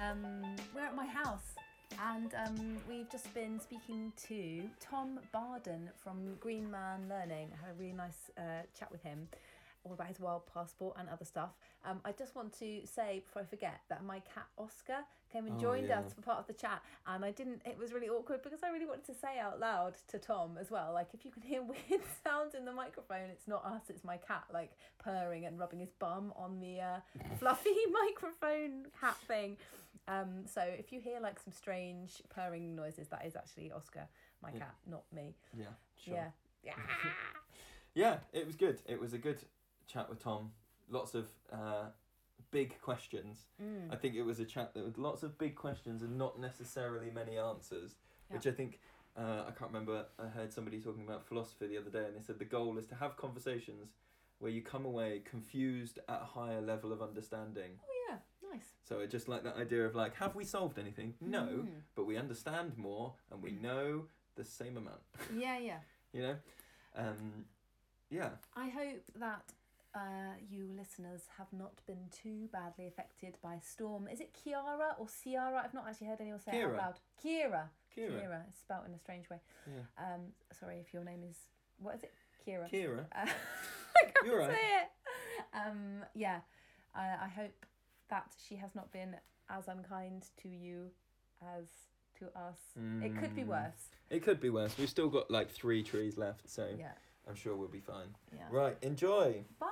We're at my house and we've just been speaking to Tom Barden from Green Man Learning. I had a really nice chat with him all about his wild passport and other stuff. I just want to say before I forget that my cat Oscar came and joined us for part of the chat, and it was really awkward because I really wanted to say out loud to Tom as well, like, if you can hear weird sounds in the microphone, it's not us, it's my cat, like purring and rubbing his bum on the fluffy microphone hat thing. So if you hear like some strange purring noises, that is actually Oscar, my cat, not me. Yeah, sure. Yeah, it was good. It was a good chat with Tom. Lots of big questions. I think it was a chat that with lots of big questions and not necessarily many answers, which I think, I can't remember, I heard somebody talking about philosophy the other day, and they said the goal is to have conversations where you come away confused at a higher level of understanding. Oh yeah, nice. So I just like that idea of like, have we solved anything? No, but we understand more and we know the same amount. Yeah. You know? Yeah. I hope that you listeners have not been too badly affected by Storm. Is it Kiara or Ciara? I've not actually heard anyone say it out loud. Kira. It's spelt in a strange way. Yeah. Sorry if your name is... What is it? Kira. I can't You're right. say it. Yeah. I hope that she has not been as unkind to you as to us. It could be worse. It could be worse. We've still got like 3 trees left, so yeah. I'm sure we'll be fine. Yeah. Right, enjoy. Bye.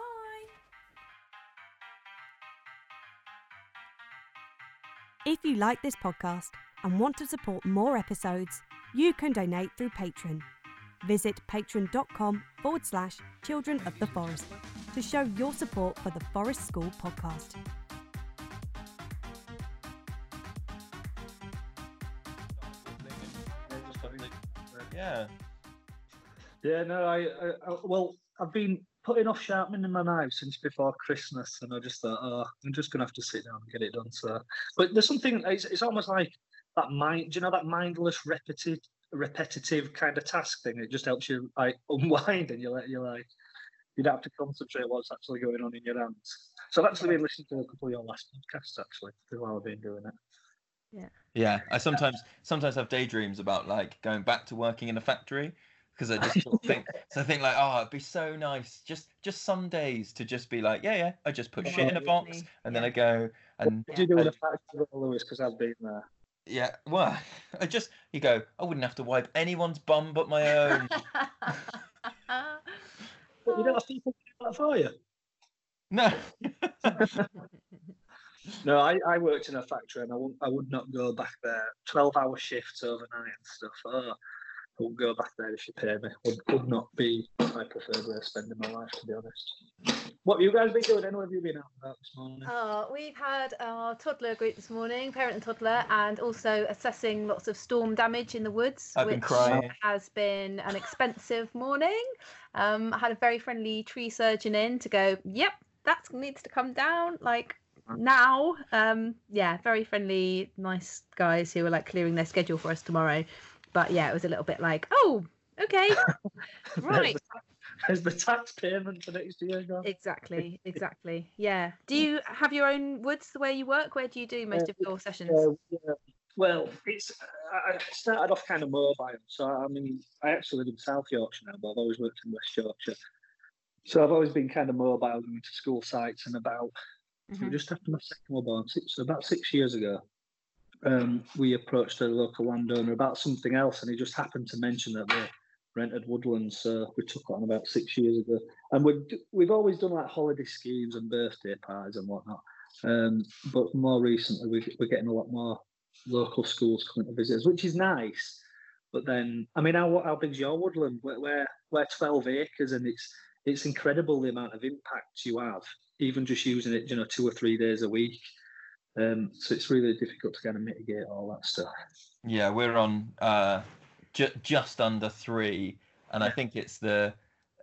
If you like this podcast and want to support more episodes, you can donate through Patreon. Visit patreon.com/Children of the Forest to show your support for the Forest School podcast. Yeah, no, well, I've been putting off sharpening my knife since before Christmas, and I just thought, I'm just going to have to sit down and get it done. So, but there's something, it's almost like that that mindless, repetitive kind of task thing. It just helps you like unwind, and you don't have to concentrate what's actually going on in your hands. So I've actually been listening to a couple of your last podcasts actually while I've been doing it. Yeah. I sometimes have daydreams about like going back to working in a factory. Because I just think like, it'd be so nice just some days to just be like, I just put shit in a box and then I go and... What do you do in a factory, Lewis? Because I've been there. Yeah, well, you go, I wouldn't have to wipe anyone's bum but my own. But you don't have people do that for you? No. No, I worked in a factory and I would not go back there. 12-hour shifts overnight and stuff. I wouldn't go back there if you paid me. Would not be my preferred way of spending my life, to be honest. What have you guys been doing? What have you been out about this morning? We've had our toddler group this morning, parent and toddler, and also assessing lots of storm damage in the woods, which has been an expensive morning. I had a very friendly tree surgeon in to go, yep, that needs to come down, like, now. Very friendly, nice guys who were like clearing their schedule for us tomorrow. But yeah, it was a little bit like, oh, okay, right. There's the tax payment for next year gone. Exactly. Yeah. Do you have your own woods the way you work? Where do you do most of your sessions? Well, I started off kind of mobile. So, I mean, I actually live in South Yorkshire now, but I've always worked in West Yorkshire. So I've always been kind of mobile, going to school sites, and just after my second one born, about 6 years ago, we approached a local landowner about something else, and he just happened to mention that they rented woodlands. So we took it on about 6 years ago, and we've always done like holiday schemes and birthday parties and whatnot. But more recently, we're getting a lot more local schools coming to visit us, which is nice. But then, I mean, how big's your woodland? We're 12 acres, and it's incredible the amount of impact you have, even just using it, 2 or 3 days a week. So it's really difficult to kind of mitigate all that stuff. Yeah, we're on just under 3, and I think it's the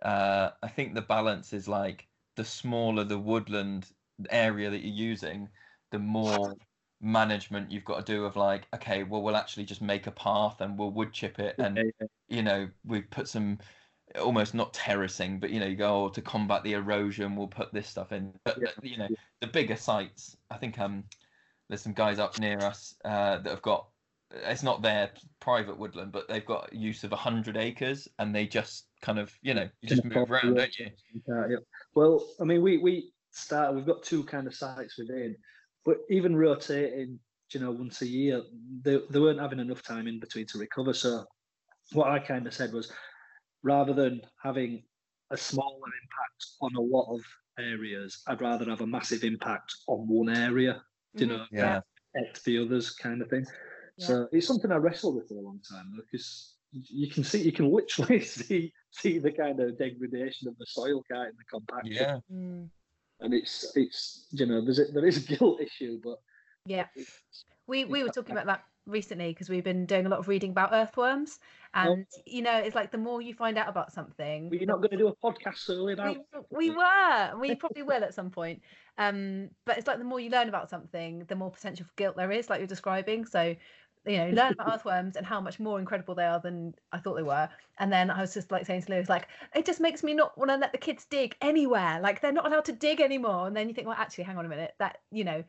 balance is like the smaller the woodland area that you're using, the more management you've got to do of like, okay, well, we'll actually just make a path and we'll wood chip it, and we put some almost not terracing, but you go, to combat the erosion, we'll put this stuff in. But the bigger sites, I think there's some guys up near us that have got, it's not their private woodland, but they've got use of 100 acres, and they just kind of, you just move around, don't you? Yeah. Well, I mean, we've got 2 kind of sites within, but even rotating, once a year, they weren't having enough time in between to recover. So what I kind of said was, rather than having a smaller impact on a lot of areas, I'd rather have a massive impact on one area, Yeah. affect the others kind of thing. Yeah. So it's something I wrestled with for a long time, because you can literally see the kind of degradation of the soil, in the compaction. Yeah. And it's there is a guilt issue, but yeah, we were talking about that recently, because we've been doing a lot of reading about earthworms, and it's like the more you find out about something. Were you not going to do a podcast solely about? We probably will at some point. But it's like the more you learn about something, the more potential for guilt there is, like you're describing. So, learn about earthworms and how much more incredible they are than I thought they were. And then I was just like saying to Lewis, like, it just makes me not want to let the kids dig anywhere. Like, they're not allowed to dig anymore. And then you think, well, actually, hang on a minute. That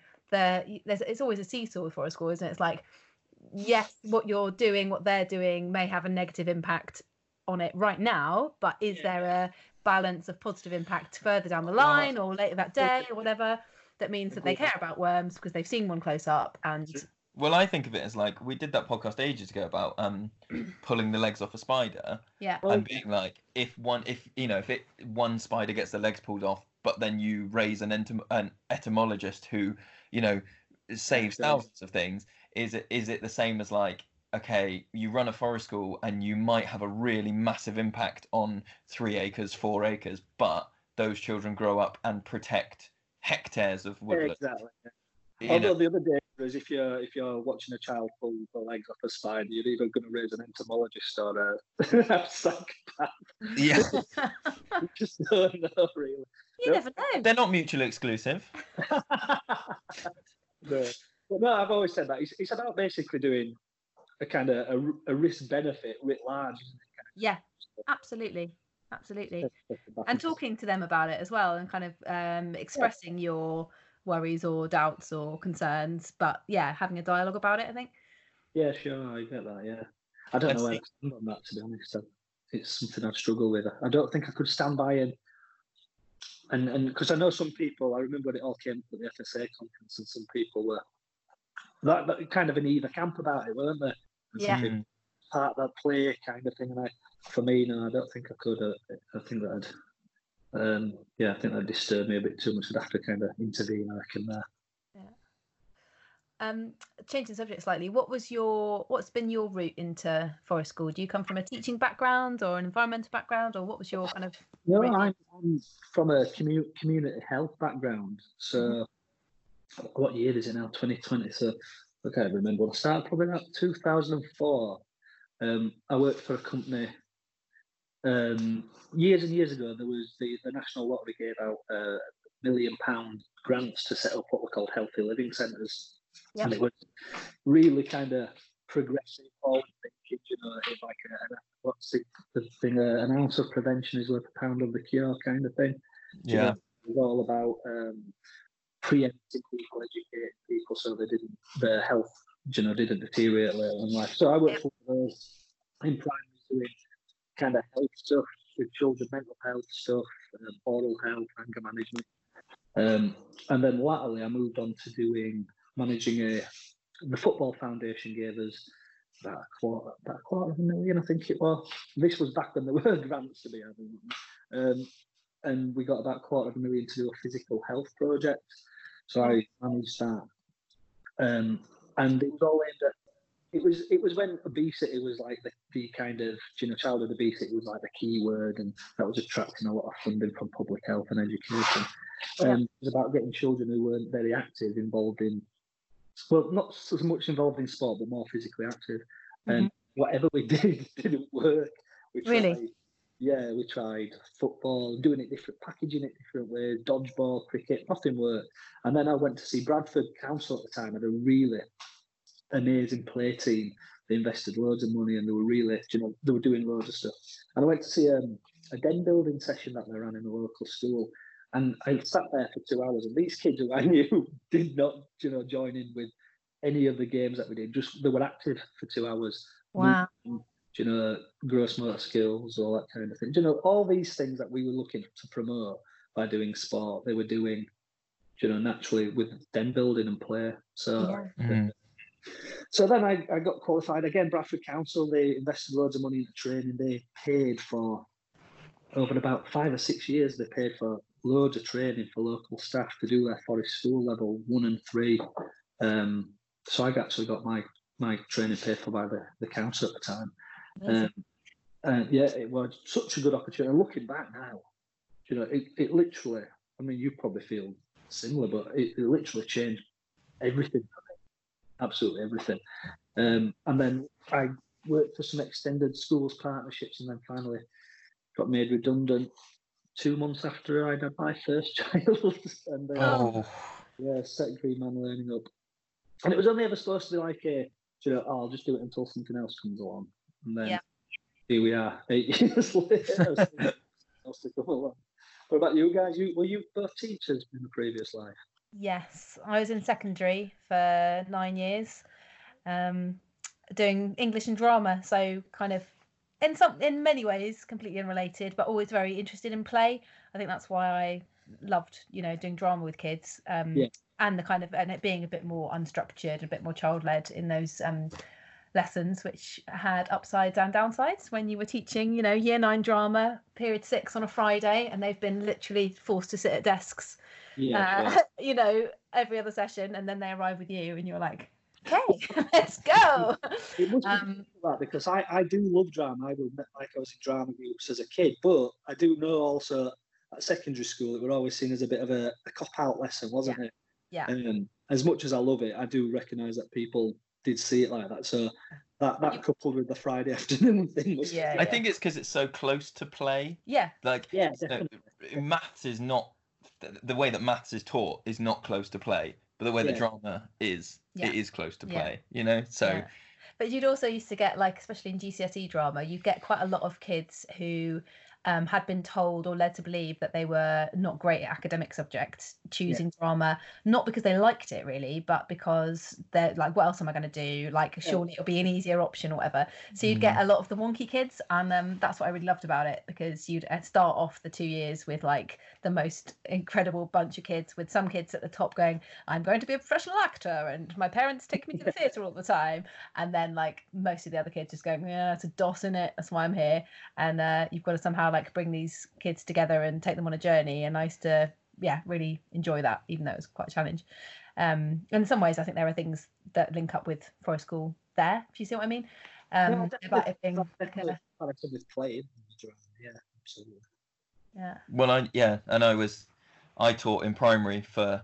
it's always a seesaw with forest school, isn't it? It's like, yes, what they're doing may have a negative impact on it right now, but is there a balance of positive impact further down the line or later that day or whatever, that means that they care about worms because they've seen one close up? And well, I think of it as like, we did that podcast ages ago about pulling the legs off a spider, and being like, if one spider gets the legs pulled off, but then you raise an entomologist who saves thousands of things, is it the same as like, okay, you run a forest school and you might have a really massive impact on 3 acres, 4 acres, but those children grow up and protect hectares of woodland. Exactly. Although the other day is, if you're watching a child pull the legs off a spider, you're either going to raise an entomologist or a psychopath. Yeah. You just don't know, really. You never know. They're not mutually exclusive. No. But no, I've always said that. It's about basically doing a kind of a risk-benefit writ large, isn't it? Yeah, absolutely. And talking to them about it as well, and kind of expressing your worries or doubts or concerns, but having a dialogue about it, I think. Yeah, sure, I get that. Yeah, I don't know where I stand on that, to be honest. It's something I've struggled with. I don't think I could stand by and because I know some people. I remember when it all came to the FSA conference, and some people were that kind of in either camp about it, weren't they? And part of that play kind of thing. And for me, no, I don't think I could. I think that I think that disturbed me a bit too much. I'd have to kind of intervene, I reckon, there. Changing subject slightly, what's been your route into forest school? Do you come from a teaching background or an environmental background, or what was your kind of? No, I'm from a community health background. So, what year is it now? 2020. So, I can't remember when I started. Probably about 2004. I worked for a company. Years and years ago, there was the National Lottery gave out £1 million grants to set up what were called healthy living centres. Yep. And it was really kind of progressive, forward thinking, like what's the thing, an ounce of prevention is worth a pound of the cure kind of thing. Yeah. It was all about preempting people, educating people so their health, didn't deteriorate later in life. So I worked for those in primary doing kind of health stuff with children, mental health stuff, oral health, anger management. And then latterly I moved on to managing the Football Foundation gave us about a quarter of a million, I think it was. This was back when there were grants to be had. And we got about $250,000 to do a physical health project. So I managed that. And it was all aimed at, it was when obesity was like the kind of, childhood obesity was like the key word, and that was attracting a lot of funding from public health and education. It was about getting children who weren't very active involved in, well, not as much involved in sport, but more physically active. And whatever we did didn't work. We tried football, doing it different, packaging it different ways, dodgeball, cricket, nothing worked. And then I went to see Bradford Council at the time, had a really amazing play team. They invested loads of money, and they were really, they were doing loads of stuff. And I went to see a den building session that they ran in a local school. And I sat there for 2 hours, and these kids who I knew did not, join in with any of the games that we did. Just they were active for 2 hours. Wow. Moving, gross motor skills, all that kind of thing. All these things that we were looking to promote by doing sport, they were doing, naturally with them building and play. So, so then I got qualified again. Bradford Council, they invested loads of money into training. They paid for over about 5 or 6 years. They paid for loads of training for local staff to do their forest school level 1 and 3. So I actually got my training paid for by the council at the time. It was such a good opportunity. Looking back now, it literally, I mean, you probably feel similar, but it literally changed everything for me. Absolutely everything. And then I worked for some extended schools partnerships, and then finally got made redundant 2 months after I'd had my first child. And set Green Man Learning up. And it was only ever supposed to be like I'll just do it until something else comes along. And then here we are, 8 years later. Else to come along. What about you guys? Were you both teachers in the previous life? Yes, I was in secondary for 9 years, doing English and drama. So kind of in many ways completely unrelated, but always very interested in play. I think that's why I loved doing drama with kids. And the kind of and it being a bit more unstructured, a bit more child-led in those lessons, which had upsides and downsides. When you were teaching, year 9 drama, period 6 on a Friday, and they've been literally forced to sit at desks, every other session, and then they arrive with you, and you're like, okay, let's go. It must be that because I do love drama. I was in drama groups as a kid, but I do know also at secondary school it were always seen as a bit of a cop-out lesson, wasn't it? Yeah. As much as I love it, I do recognise that people did see it like that. So that coupled with the Friday afternoon thing was. I think it's because it's so close to play. Yeah. Definitely. Maths is not the way that maths is taught is not close to play, but the way that drama is, it is close to play. So. Yeah. But you'd also used to get, like, especially in GCSE drama, you'd get quite a lot of kids who had been told or led to believe that they were not great at academic subjects, choosing drama, not because they liked it really, but because they're like, what else am I going to do? Like, surely it'll be an easier option or whatever. So you'd get a lot of the wonky kids, and that's what I really loved about it, because you'd start off the 2 years with like the most incredible bunch of kids, with some kids at the top going, I'm going to be a professional actor and my parents take me to the theatre all the time, and then like most of the other kids just going, yeah, it's a DOS in it, that's why I'm here. And you've got to somehow like bring these kids together and take them on a journey, and I used to really enjoy that, even though it was quite a challenge. And in some ways I think there are things that link up with Forest School there, if you see what I mean. About it being with playing. Absolutely. Well, I taught in primary for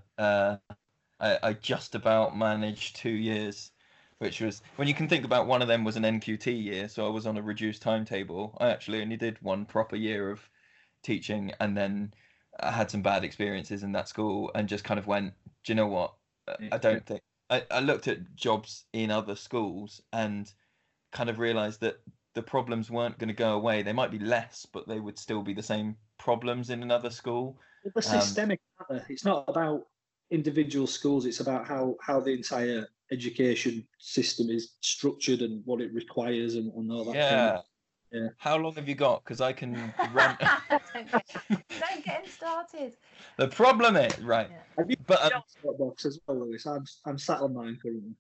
I just about managed 2 years, which was, when you can think about, one of them was an NQT year, so I was on a reduced timetable. I actually only did one proper year of teaching, and then I had some bad experiences in that school and just kind of went, do you know what? I don't think I looked at jobs in other schools and kind of realized that the problems weren't going to go away. They might be less, but they would still be the same problems in another school. They're systemic, aren't they? It's not about individual schools. It's about how the entire education system is structured and what it requires and all that. Yeah. How long have you got? Because I can run. Don't get him started. The problem is, right. Yeah. Have you box as well, Lewis? I'm sat on mine currently.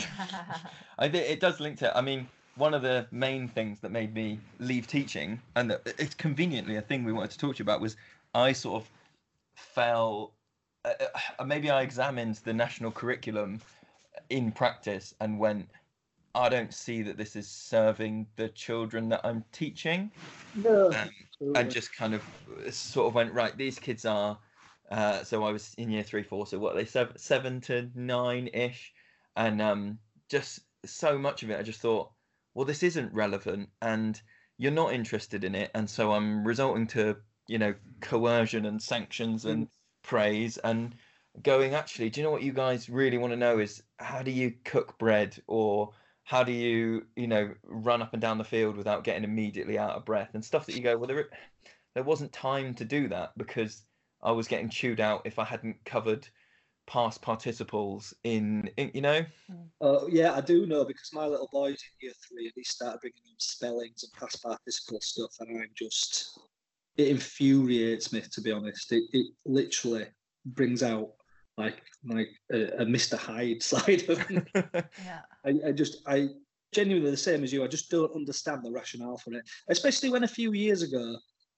I think it does link to it. I mean, one of the main things that made me leave teaching, and it's conveniently a thing we wanted to talk to you about, was I sort of fell. Maybe I examined the national curriculum in practice and went, I don't see that this is serving the children that I'm teaching. No. And just kind of sort of went, right, these kids are, so I was in year 3, 4, so what are they, 7 to 9-ish? And just so much of it, I just thought, well, this isn't relevant and you're not interested in it. And so I'm resorting to, coercion and sanctions and praise and going, actually, do you know what you guys really want to know is, how do you cook bread, or how do you, run up and down the field without getting immediately out of breath, and stuff that you go, well, there wasn't time to do that because I was getting chewed out if I hadn't covered past participles in you know. Yeah, I do know, because my little boy's in year 3 and he started bringing in spellings and past participle stuff, and it infuriates me, to be honest. It literally brings out like a Mr. Hyde side of me. Yeah. I genuinely the same as you. I just don't understand the rationale for it, especially when a few years ago,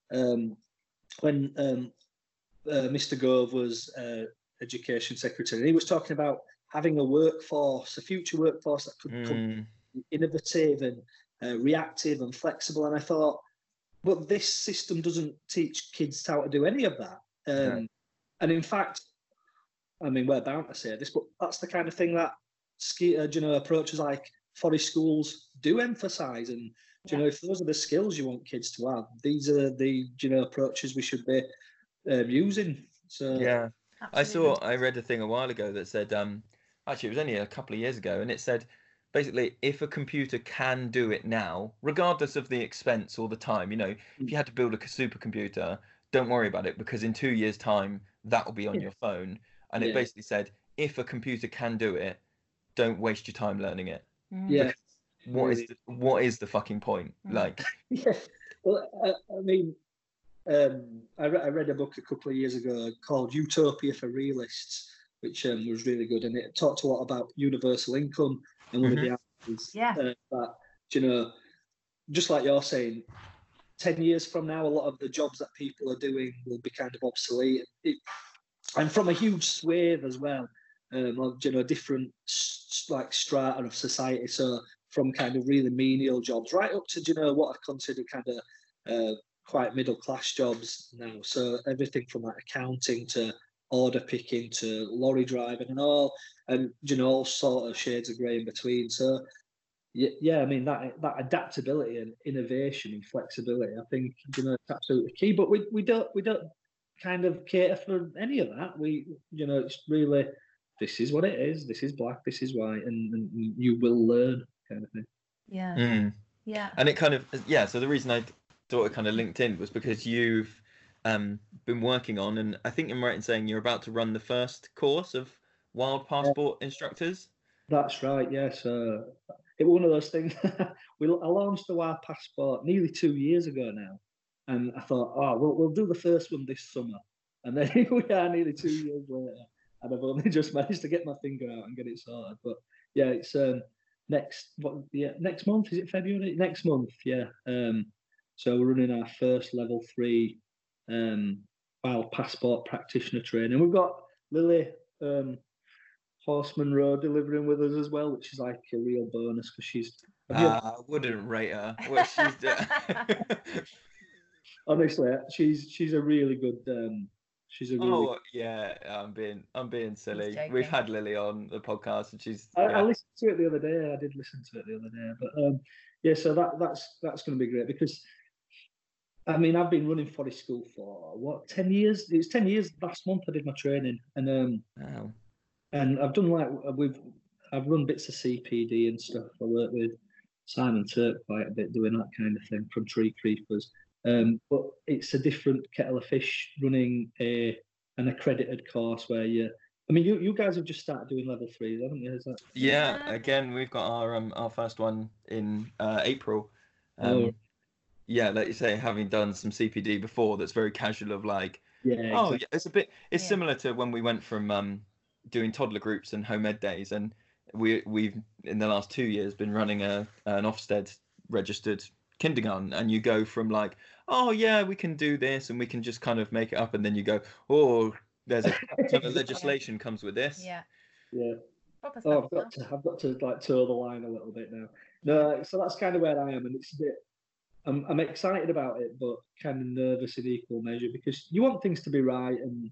when Mr. Gove was Education Secretary, and he was talking about having a future workforce that could become innovative and reactive and flexible. And I thought, but this system doesn't teach kids how to do any of that. And in fact, I mean, we're bound to say this, but that's the kind of thing that approaches like forest schools do emphasise. And if those are the skills you want kids to have, these are the approaches we should be using. So yeah, I read a thing a while ago that said, actually it was only a couple of years ago, and it said basically, if a computer can do it now, regardless of the expense or the time, if you had to build a supercomputer, don't worry about it, because in 2 years' time that will be on your phone. And it basically said, if a computer can do it, don't waste your time learning it. Yeah. What is the fucking point? Like, yeah. Well, I mean, I read a book a couple of years ago called Utopia for Realists, which was really good, and it talked a lot about universal income. And one of the arguments that, just like you're saying, 10 years from now, a lot of the jobs that people are doing will be kind of obsolete. And from a huge swathe as well, of, different like strata of society. So from kind of really menial jobs right up to, what I consider kind of quite middle class jobs now. So everything from like accounting to order picking to lorry driving and all sort of shades of grey in between. So yeah, I mean that adaptability and innovation and flexibility, I think it's absolutely key. But we don't kind of cater for any of that. It's really, this is what it is. This is black. This is white, and you will learn, kind of thing. Yeah. Yeah. And it kind of So the reason I thought it kind of linked in was because you've been working on, and I think I'm right in saying you're about to run the first course of Wild Passport instructors. That's right. Yes. It was one of those things. I launched the Wild Passport nearly 2 years ago now, and I thought, we'll do the first one this summer, and then here we are, nearly 2 years later, and I've only just managed to get my finger out and get it sorted. But yeah, it's next month. Is it February? Next month. Yeah. So we're running our first level 3 Wild Passport practitioner training. We've got Lily Horseman Road delivering with us as well, which is like a real bonus because she's. I wouldn't rate her. What she's doing. Honestly, she's a really good. She's a really. Oh yeah, I'm being silly. We've had Lily on the podcast, and she's. I listened to it the other day. I did listen to it the other day, but so that's going to be great because. I mean, I've been running forest school for 10 years. It was 10 years last month. I did my training, and and I've done I've run bits of CPD and stuff. I work with Simon Turk quite a bit doing that kind of thing from Tree Creepers. But it's a different kettle of fish running an accredited course where you guys have just started doing level 3s, haven't you? Is that? Yeah. Again, we've got our first one in April. Yeah, like you say, having done some CPD before, that's very casual of like, exactly. It's similar to when we went from doing toddler groups and home ed days, and we've in the last 2 years been running an Ofsted registered kindergarten, and you go from like, we can do this and we can just kind of make it up, and then you go, there's a ton of legislation comes with this. Yeah. I've got to like toe the line a little bit now. No, so that's kind of where I am, and it's a bit. I'm excited about it, but kind of nervous in equal measure because you want things to be right and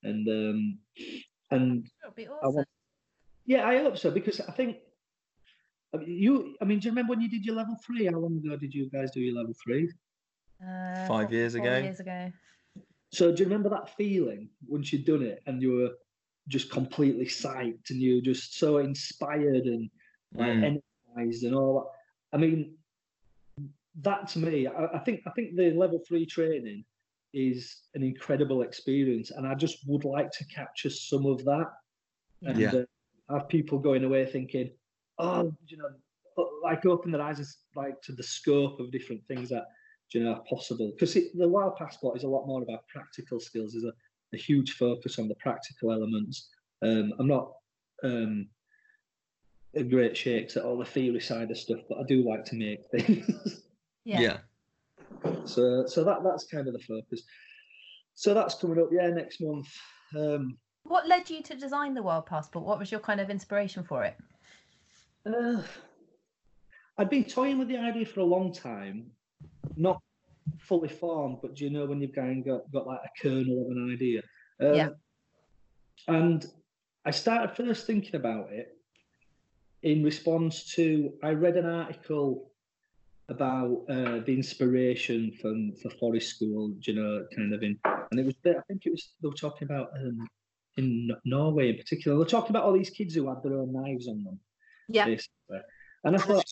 it'll be awesome. I hope so because I think do you remember when you did your level 3? How long ago did you guys do your level 3? 5 years ago. 4 years ago. So do you remember that feeling once you'd done it and you were just completely psyched and you were just so inspired and energized and all that? I mean. That to me, I think the level 3 training is an incredible experience, and I just would like to capture some of that, and have people going away thinking, oh, like open their eyes like to the scope of different things that are possible. Because the Wild Passport is a lot more about practical skills. There's a huge focus on the practical elements. I'm not a great shakes at all the theory side of stuff, but I do like to make things. Yeah. So that's kind of the focus. So that's coming up, next month. What led you to design the Wild Passport? What was your kind of inspiration for it? I'd been toying with the idea for a long time, not fully formed, but when you've kind of got like a kernel of an idea. And I started first thinking about it in response to, I read an article about the inspiration for Forest School, kind of and it was, I think it was, they were talking about in Norway in particular, they were talking about all these kids who had their own knives on them. Yeah. Basically. And I thought,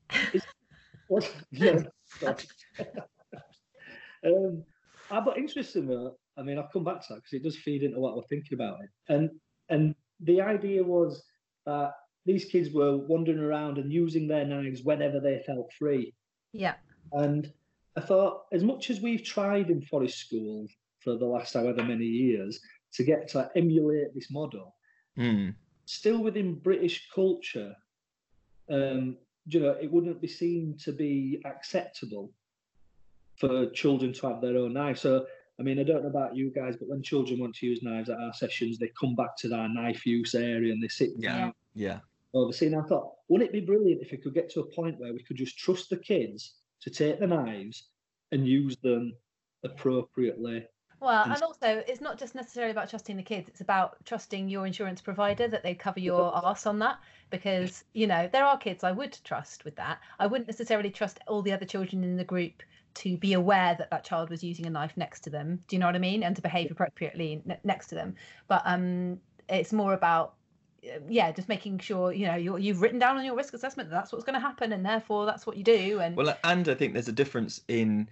but interesting though, I mean, I'll come back to that because it does feed into what we're thinking about it. And the idea was that these kids were wandering around and using their knives whenever they felt free. Yeah. And I thought, as much as we've tried in Forest School for the last however many years to get to emulate this model, still within British culture, it wouldn't be seen to be acceptable for children to have their own knife. So, I mean, I don't know about you guys, but when children want to use knives at our sessions, they come back to their knife use area and they sit down. Yeah. Overseeing. I thought, wouldn't it be brilliant if we could get to a point where we could just trust the kids to take the knives and use them appropriately? Well, and also, it's not just necessarily about trusting the kids. It's about trusting your insurance provider that they cover your arse on that. Because, there are kids I would trust with that. I wouldn't necessarily trust all the other children in the group to be aware that that child was using a knife next to them. Do you know what I mean? And to behave appropriately next to them. But it's more about, just making sure, you've written down on your risk assessment that that's what's going to happen, and therefore that's what you do. And and I think there's a difference in,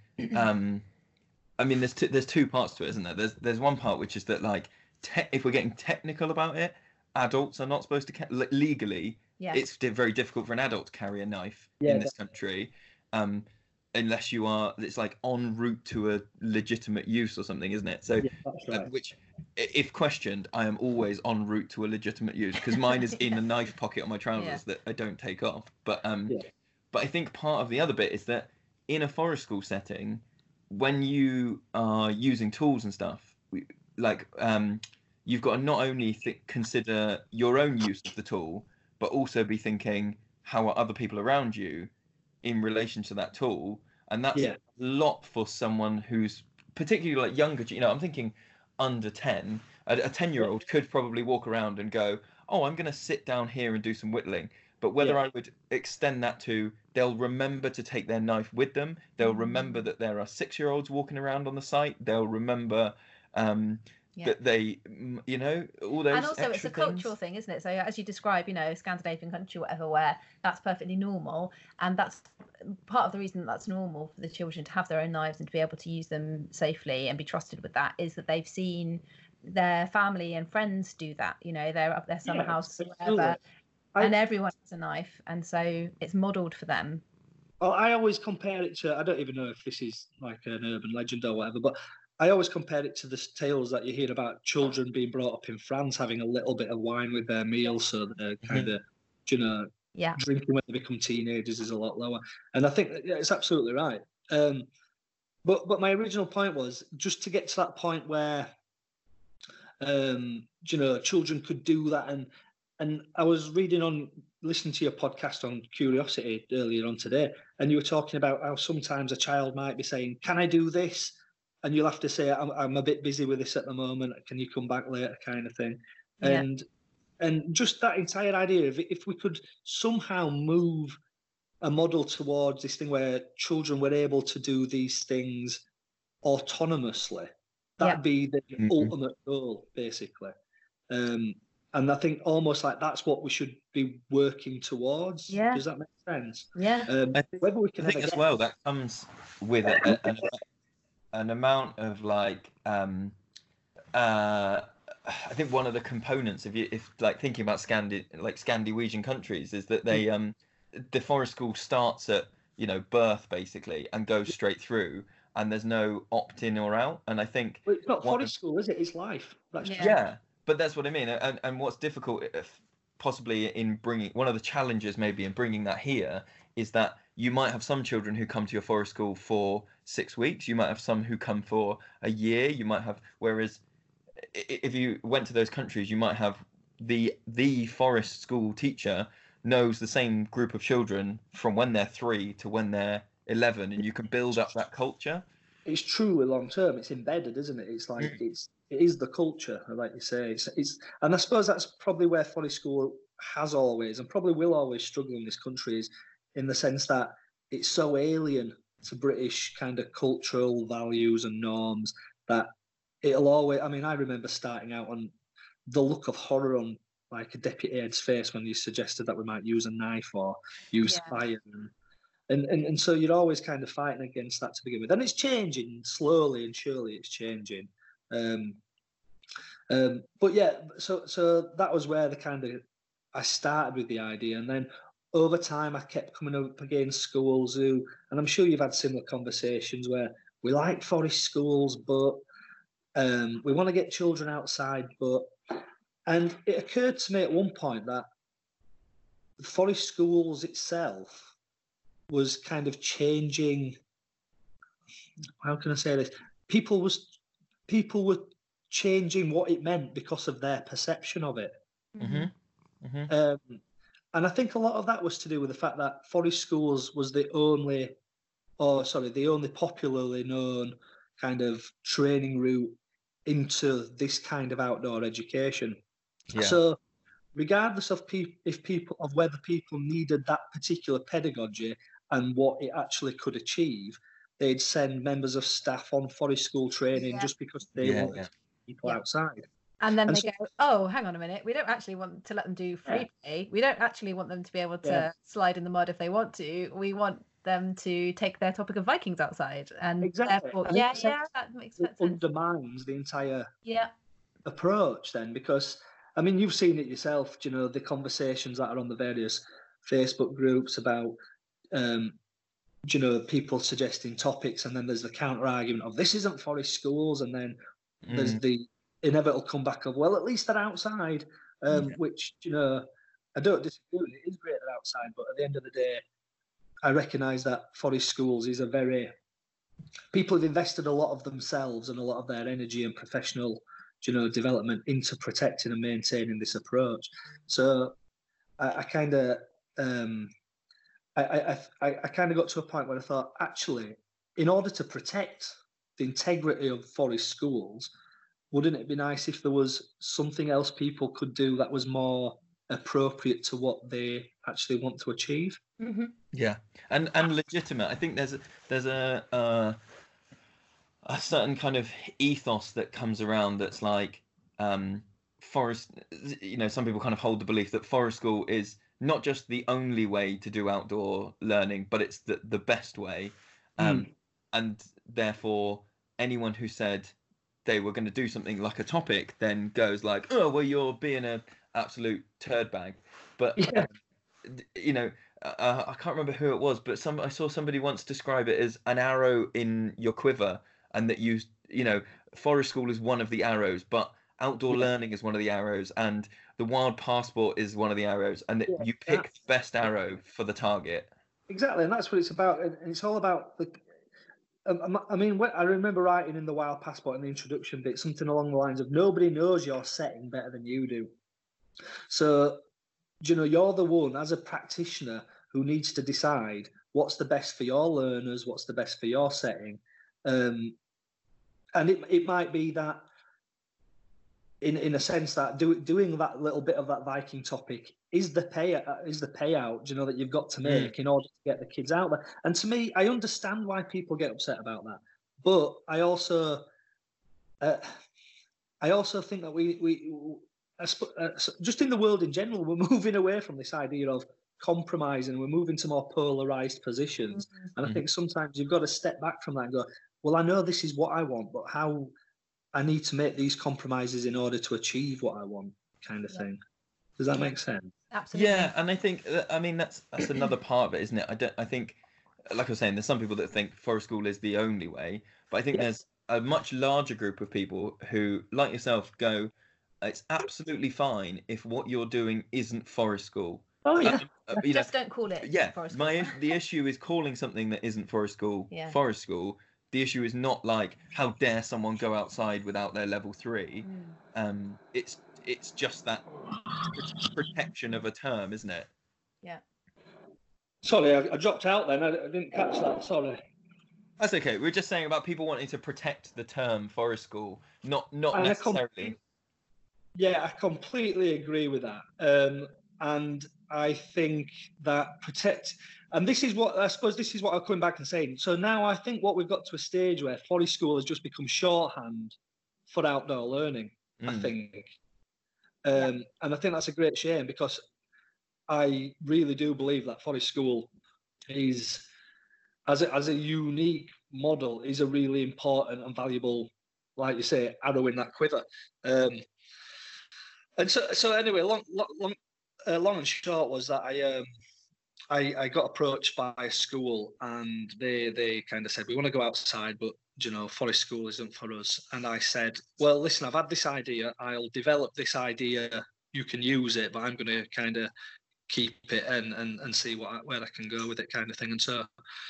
I mean, there's two parts to it, isn't there? There's one part which is that, like, if we're getting technical about it, adults are not supposed to legally. Yeah. It's very difficult for an adult to carry a knife in this country, unless you are. It's like en route to a legitimate use or something, isn't it? So, that's right. Which, if questioned, I am always en route to a legitimate use because mine is in a knife pocket on my trousers that I don't take off. But I think part of the other bit is that in a Forest School setting, when you are using tools and stuff, you've got to not only consider your own use of the tool, but also be thinking, how are other people around you in relation to that tool? And that's a lot for someone who's particularly like younger. I'm thinking under 10. A 10-year-old could probably walk around and go, oh, I'm going to sit down here and do some whittling. But whether I would extend that to, they'll remember to take their knife with them. They'll remember that there are 6-year-olds walking around on the site. They'll remember that they, all those. And also, it's a cultural thing, isn't it? So as you describe, Scandinavian country, whatever, where that's perfectly normal, and that's part of the reason that's normal for the children to have their own knives and to be able to use them safely and be trusted with that is that they've seen their family and friends do that. They're up their summer house, or whatever. And everyone has a knife, and so it's modelled for them. Well, I always compare it to, I don't even know if this is like an urban legend or whatever, but I always compare it to the tales that you hear about children being brought up in France, having a little bit of wine with their meals, so they're kind of, drinking when they become teenagers is a lot lower. And I think it's absolutely right. But my original point was just to get to that point where, children could do that. And I was listening to your podcast on Curiosity earlier on today, and you were talking about how sometimes a child might be saying, can I do this? And you'll have to say, I'm a bit busy with this at the moment. Can you come back later, kind of thing? Yeah. And just that entire idea of if we could somehow move a model towards this thing where children were able to do these things autonomously, that'd be the ultimate goal, basically. And I think almost like that's what we should be working towards. Yeah. Does that make sense? Yeah. I think as well that comes with an amount of like I think one of the components if like thinking about Scandinavian countries is that they the forest school starts at birth basically and goes straight through, and there's no opt-in or out. And I think Well, it's not forest school, is it? It's life. That's yeah, but that's what I mean. And what's difficult possibly in bringing, one of the challenges maybe in bringing that here, is that you might have some children who come to your forest school for 6 weeks, you might have some who come for a year, you might have, whereas if you went to those countries, you might have the forest school teacher knows the same group of children from when they're 3 to when they're 11, and you can build up that culture. It's truly long term. It's embedded, isn't it? It's like it is the culture, like you say. It's and I suppose that's probably where forest school has always and probably will always struggle in this country, is in the sense that it's so alien to British kind of cultural values and norms that it'll always. I mean, I remember starting out on the look of horror on like a deputy head's face when you suggested that we might use a knife or use fire. And so you're always kind of fighting against that to begin with. And it's changing slowly and surely. It's changing. But yeah, so that was where I started with the idea, and then over time I kept coming up against schools who, and I'm sure you've had similar conversations where we like forest schools, but we want to get children outside, and it occurred to me at one point that the forest schools itself was kind of changing. How can I say this? People were changing what it meant because of their perception of it. And I think a lot of that was to do with the fact that forest schools was the only popularly known kind of training route into this kind of outdoor education. Yeah. So regardless of whether people needed that particular pedagogy and what it actually could achieve, they'd send members of staff on forest school training just because they wanted people outside. And then they go, oh, hang on a minute, we don't actually want to let them do free play. We don't actually want them to be able to slide in the mud if they want to. We want them to take their topic of Vikings outside. And therefore, that makes sense. It undermines the entire approach then, because, I mean, you've seen it yourself, the conversations that are on the various Facebook groups about, people suggesting topics, and then there's the counter argument of this isn't forest schools, and then there's the inevitable comeback of, well, at least they're outside, which, I don't disagree with. It is great they're outside, but at the end of the day, I recognise that forest schools is people have invested a lot of themselves and a lot of their energy and professional, development into protecting and maintaining this approach. So I kind of got to a point where I thought, actually, in order to protect the integrity of forest schools, wouldn't it be nice if there was something else people could do that was more appropriate to what they actually want to achieve? Mm-hmm. Yeah, and legitimate. I think there's a certain kind of ethos that comes around that's like forest. Some people kind of hold the belief that forest school is not just the only way to do outdoor learning, but it's the best way. And therefore, anyone who said they were going to do something like a topic then goes like, oh, well, you're being an absolute turd bag. But, I can't remember who it was, but I saw somebody once describe it as an arrow in your quiver, and that forest school is one of the arrows, but outdoor learning is one of the arrows, and the wild passport is one of the arrows, and that you pick the best arrow for the target. Exactly, and that's what it's about. And it's all about I mean, I remember writing in the Wild Passport in the introduction bit something along the lines of, nobody knows your setting better than you do. So, you're the one as a practitioner who needs to decide what's the best for your learners, what's the best for your setting. And it might be that, in a sense, that doing that little bit of that Viking topic is the payout, that you've got to make in order to get the kids out there. And to me, I understand why people get upset about that, but I also think that we just in the world in general, we're moving away from this idea of compromise, and we're moving to more polarized positions. And I think sometimes you've got to step back from that and go, well, I know this is what I want, but how I need to make these compromises in order to achieve what I want, kind of thing. Does that make sense? Absolutely. Yeah, and I think that's another part of it, isn't it? I think, like I was saying, there's some people that think forest school is the only way, but I think there's a much larger group of people who, like yourself, go, it's absolutely fine if what you're doing isn't forest school. Oh yeah. Just don't call it forest school. The issue is calling something that isn't forest school forest school. The issue is not like, how dare someone go outside without their level 3. It's just that protection of a term, isn't it? Yeah. Sorry, I dropped out then. I didn't catch that. Sorry. That's okay. We're just saying about people wanting to protect the term forest school, not necessarily. I completely agree with that. And I think that and this is what I'm coming back and saying. So now I think what we've got to a stage where forest school has just become shorthand for outdoor learning, I think. And I think that's a great shame, because I really do believe that forest school is, as a unique model, is a really important and valuable, like you say, arrow in that quiver. And so anyway, long and short was that I got approached by a school, and they kind of said, we want to go outside, but forest school isn't for us. And I said, well, listen, I've had this idea. I'll develop this idea. You can use it, but I'm going to kind of keep it and see where I can go with it, kind of thing. And so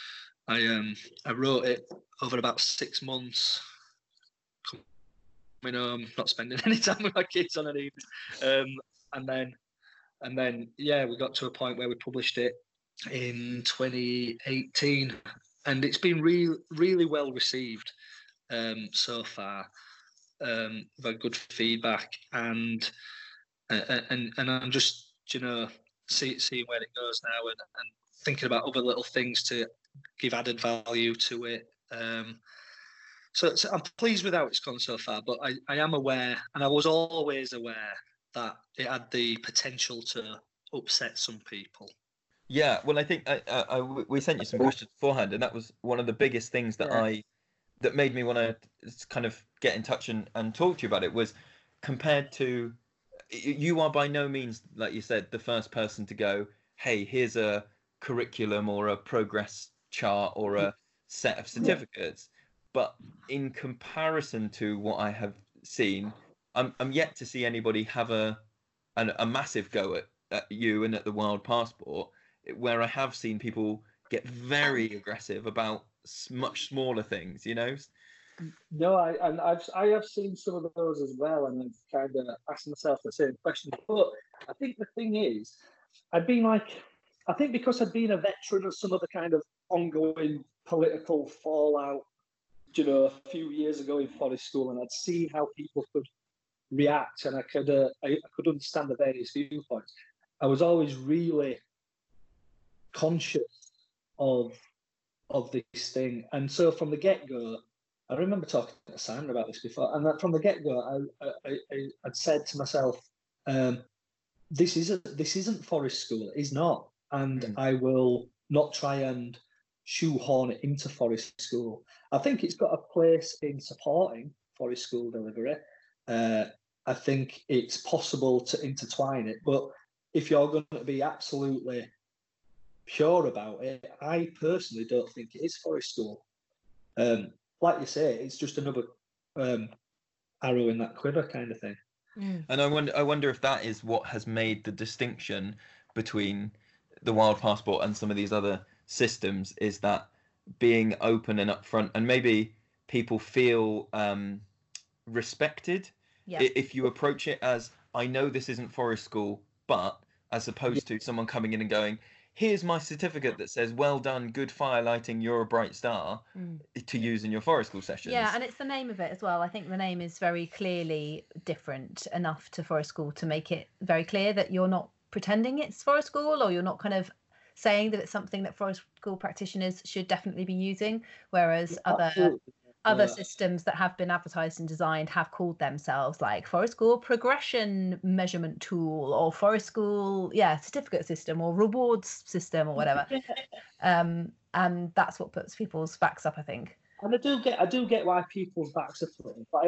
I wrote it over about 6 months. Coming home, not spending any time with my kids on an evening, and then we got to a point where we published it in 2018, and it's been really well received so far. We've had good feedback, and I'm just seeing where it goes now, and thinking about other little things to give added value to it. So I'm pleased with how it's gone so far, but I am aware, and I was always aware, that it had the potential to upset some people. Yeah, well, I think we sent you some questions beforehand, and that was one of the biggest things that that made me want to kind of get in touch and talk to you about it, was compared to, you are by no means, like you said, the first person to go, hey, here's a curriculum or a progress chart or a set of certificates. But in comparison to what I have seen, I'm yet to see anybody have a massive go at you and at the Wild Passport, where I have seen people get very aggressive about much smaller things, No, I have seen some of those as well, and I've kind of asked myself the same question. But I think the thing is, I think because I'd been a veteran of some of the kind of ongoing political fallout, a few years ago in forest school, and I'd seen how people could react, and I could understand the various viewpoints. I was always really conscious of this thing, and so from the get-go, I remember talking to Simon about this before, and that from the get-go, I'd said to myself, this isn't forest school. It's not, and I will not try and shoehorn it into forest school. I think it's got a place in supporting forest school delivery. I think it's possible to intertwine it, but if you're going to be absolutely pure about it, I personally don't think it is forest school. Like you say, it's just another arrow in that quiver, kind of thing. And I wonder if that is what has made the distinction between the Wild Passport and some of these other systems, is that being open and upfront, and maybe people feel respected if you approach it as, I know this isn't forest school, but, as opposed to someone coming in and going, here's my certificate that says, well done, good firelighting, you're a bright star, to use in your forest school sessions. Yeah, and it's the name of it as well. I think the name is very clearly different enough to forest school to make it very clear that you're not pretending it's forest school, or you're not kind of saying that it's something that forest school practitioners should definitely be using, whereas other systems that have been advertised and designed have called themselves like forest school progression measurement tool, or forest school certificate system, or rewards system, or whatever. And that's what puts people's backs up, I think. And I do get why people's backs are flooded, but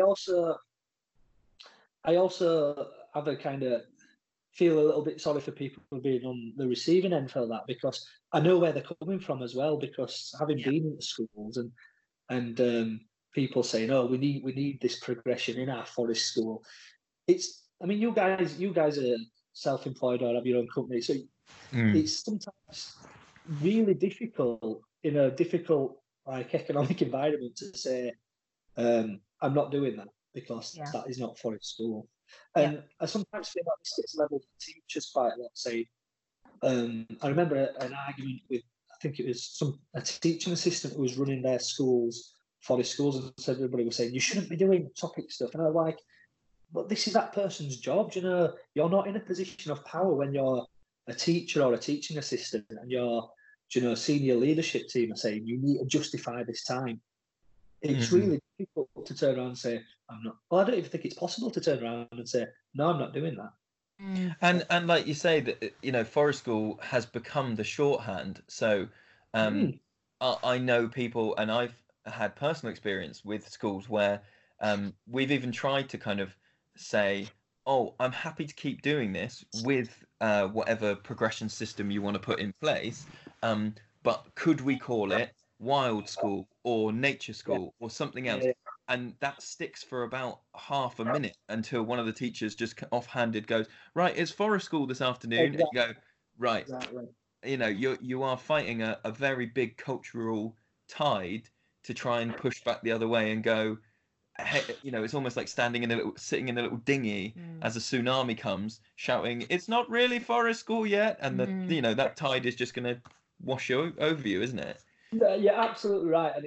I also have a kind of feel a little bit sorry for people being on the receiving end for that, because I know where they're coming from as well. Because having been in the schools and people saying, "Oh, we need this progression in our Forest school." I mean, you guys are self-employed or have your own company, so it's sometimes really difficult in a difficult like economic environment to say, I'm not doing that because that is not Forest school. And I sometimes feel like this gets levelled at teachers quite a lot. Say, I remember an argument with, I think it was a teaching assistant who was running their schools, Forest schools, and so everybody was saying, you shouldn't be doing topic stuff. And I was like, but this is that person's job. You know, you're not in a position of power when you're a teacher or a teaching assistant and your, senior leadership team are saying you need to justify this time. It's really difficult to turn around and say, I'm not. Well, I don't even think it's possible to turn around and say, no, I'm not doing that. And like you say, that Forest School has become the shorthand. So I know people, and I've had personal experience with schools where we've even tried to kind of say, oh, I'm happy to keep doing this with whatever progression system you want to put in place, but could we call it Wild School or Nature School or something else? And that sticks for about half a minute until one of the teachers just offhanded goes, right, it's Forest School this afternoon. Exactly. And you go, right, you are fighting a very big cultural tide to try and push back the other way and go, it's almost like sitting in a little dinghy as a tsunami comes, shouting, "It's not really Forest School yet," and that tide is just going to wash over you, isn't it? You're absolutely right, and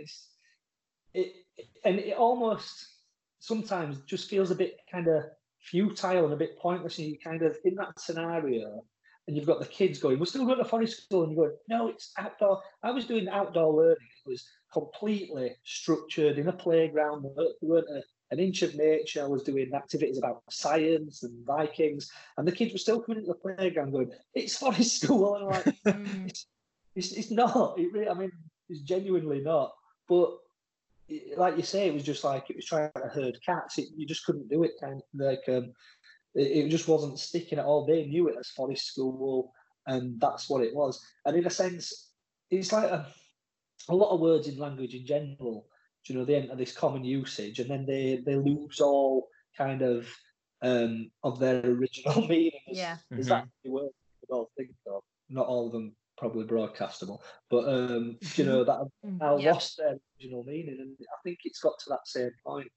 it almost sometimes just feels a bit kind of futile and a bit pointless. And you kind of in that scenario, and you've got the kids going, "We're still going to Forest School," and you're going, "No, it's outdoor." I was doing outdoor learning. It was completely structured in a playground. There weren't an inch of nature. I was doing activities about science and Vikings, and the kids were still coming into the playground going, "It's Forest School," and I'm like, it's not. It's genuinely not. But like you say, it was just like it was trying to herd cats. You just couldn't do it. Kind of like it just wasn't sticking at all. They knew it as Forest School, and that's what it was. And in a sense, it's like a lot of words in language in general. They enter this common usage, and then they lose all kind of their original meaning. Is that the word we all think of? Not all of them probably broadcastable, but that now lost their original meaning, and I think it's got to that same point.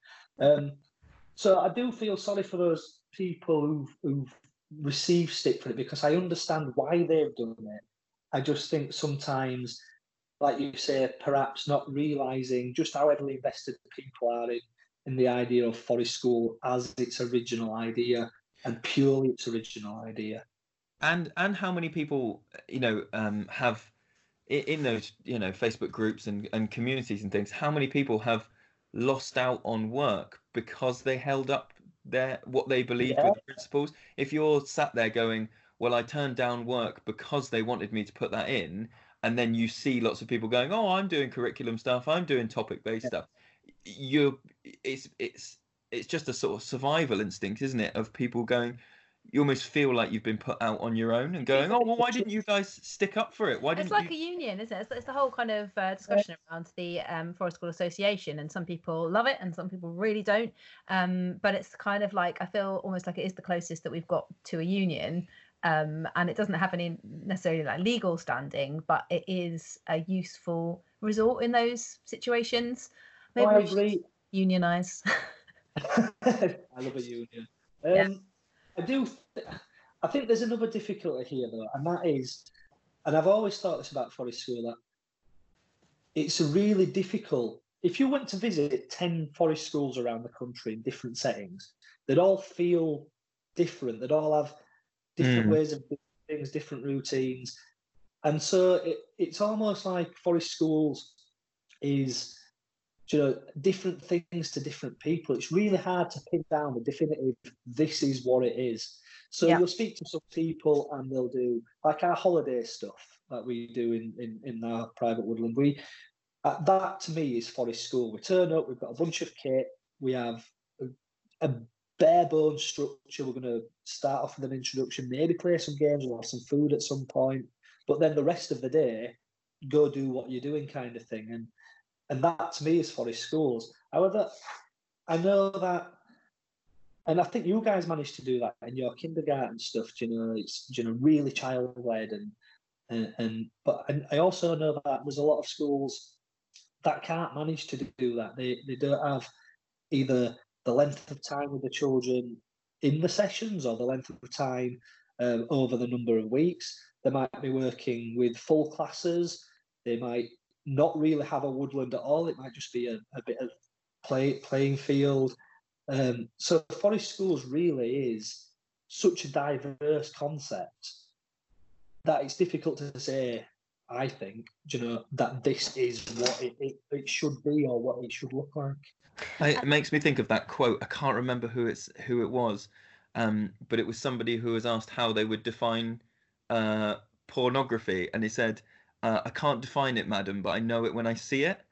So I do feel sorry for those people who've received stick for it, because I understand why they've done it. I just think sometimes, like you say, perhaps not realising just how heavily invested people are in the idea of Forest School as its original idea and purely its original idea. And how many people have in those Facebook groups and communities and things, how many people have lost out on work because they held up what they believed were the principles? If you're sat there going, well, I turned down work because they wanted me to put that in, and then you see lots of people going, oh, I'm doing curriculum stuff, I'm doing topic-based stuff, it's just a sort of survival instinct, isn't it, of people going, you almost feel like you've been put out on your own and going, oh, well, why didn't you guys stick up for it? It's like a union, isn't it? It's the whole kind of discussion around the Forest School Association, and some people love it and some people really don't. But it's kind of like, I feel almost like it is the closest that we've got to a union. And it doesn't have any necessarily like legal standing, but it is a useful resort in those situations. Maybe I agree. Unionize. I love a union. I think there's another difficulty here, though, and that is, and I've always thought this about Forest School, that it's really difficult. If you went to visit 10 Forest schools around the country in different settings, they'd all feel different. They'd all have different ways of doing things, different routines. And so it's almost like Forest schools is, different things to different people. It's really hard to pin down the definitive, this is what it is. So you'll speak to some people and they'll do like our holiday stuff that we do in our private woodland. That to me is Forest School. We turn up, we've got a bunch of kit, we have a bare bones structure. We're going to start off with an introduction, maybe play some games, we'll have some food at some point, but then the rest of the day, go do what you're doing, kind of thing. And that to me is Forest Schools. However, I know that, and I think you guys managed to do that in your kindergarten stuff. It's really child led, but I also know that there's a lot of schools that can't manage to do that. They don't have either the length of time with the children in the sessions or the length of time over the number of weeks. They might be working with full classes. They might not really have a woodland at all. It might just be a bit of playing field. So Forest Schools really is such a diverse concept that it's difficult to say, I think, that this is what it should be or what it should look like. It makes me think of that quote. I can't remember who it was, but it was somebody who was asked how they would define pornography, and he said, "I can't define it, madam, but I know it when I see it."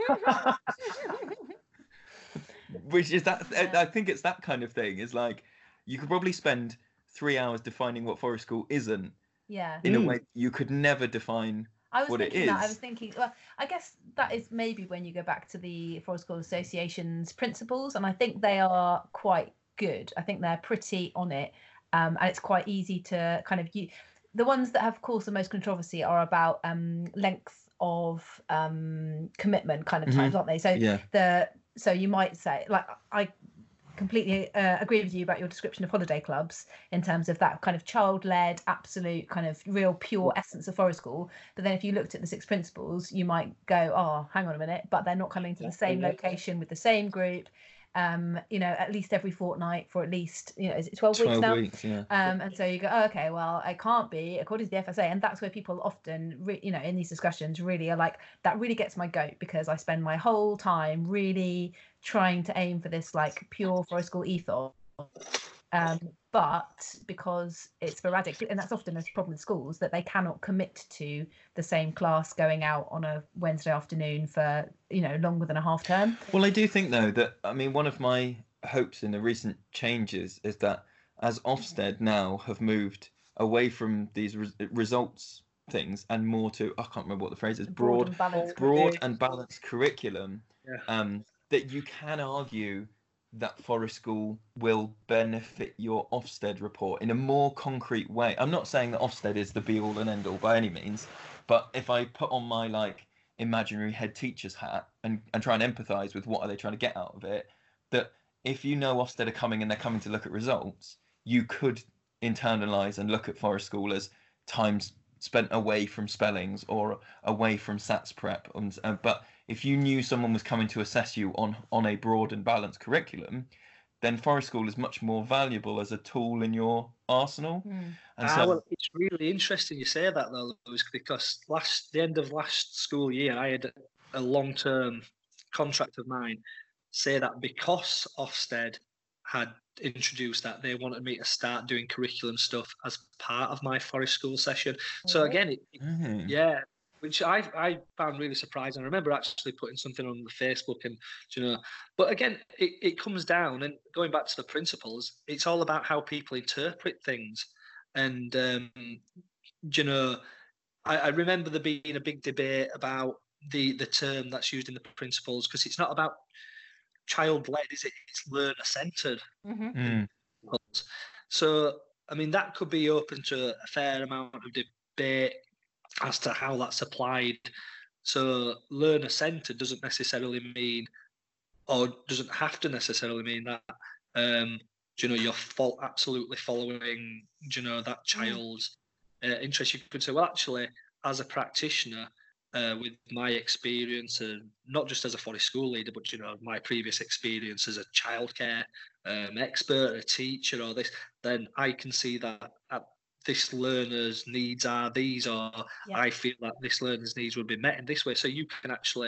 Which is that? I think it's that kind of thing. It's like you could probably spend 3 hours defining what Forest School isn't. Yeah. In a way, you could never define what it is. I was thinking, well, I guess that is maybe when you go back to the Forest School Association's principles, and I think they are quite good. I think they're pretty on it, and it's quite easy to kind of use. The ones that have caused the most controversy are about length of commitment kind of times, aren't they? So so you might say, like, I completely agree with you about your description of holiday clubs in terms of that kind of child-led, absolute kind of real pure essence of Forest School. But then if you looked at the 6 principles, you might go, oh, hang on a minute, but they're not coming to the same location with the same group, at least every fortnight for at least, is it 12 weeks now? 12 weeks, yeah. And so you go, oh, okay, well, I can't be, according to the FSA. And that's where people often, in these discussions really are like, that really gets my goat, because I spend my whole time really trying to aim for this like pure Forest School ethos. But because it's sporadic, and that's often a problem with schools, that they cannot commit to the same class going out on a Wednesday afternoon for, longer than a half term. Well, I do think, though, that, one of my hopes in the recent changes is that as Ofsted now have moved away from these results things and more to, I can't remember what the phrase is, broad and balanced curriculum, that you can argue that Forest School will benefit your Ofsted report in a more concrete way. I'm not saying that Ofsted is the be-all and end-all by any means, but if I put on my imaginary head teacher's hat and try and empathise with what are they trying to get out of it, that if Ofsted are coming and they're coming to look at results, you could internalise and look at Forest School as times spent away from spellings or away from SATs prep. But if you knew someone was coming to assess you on a broad and balanced curriculum, then Forest School is much more valuable as a tool in your arsenal. Well, it's really interesting you say that, though, Lewis, because the end of last school year, I had a long-term contract of mine say that because Ofsted had introduced that, they wanted me to start doing curriculum stuff as part of my Forest School session. So again, which I found really surprising. I remember actually putting something on the Facebook, and but again, it comes down, and going back to the principles, it's all about how people interpret things. And I remember there being a big debate about the term that's used in the principles, because it's not about child-led, is it? It's learner-centered. So that could be open to a fair amount of debate as to how that's applied. So learner-centered doesn't necessarily mean, or doesn't have to necessarily mean that you're absolutely following that child's interest. You could say, well, actually, as a practitioner, with my experience, not just as a Forest School leader, but my previous experience as a childcare expert, a teacher, or this, then I can see that this learner's needs are these, or I feel that this learner's needs would be met in this way. So you can actually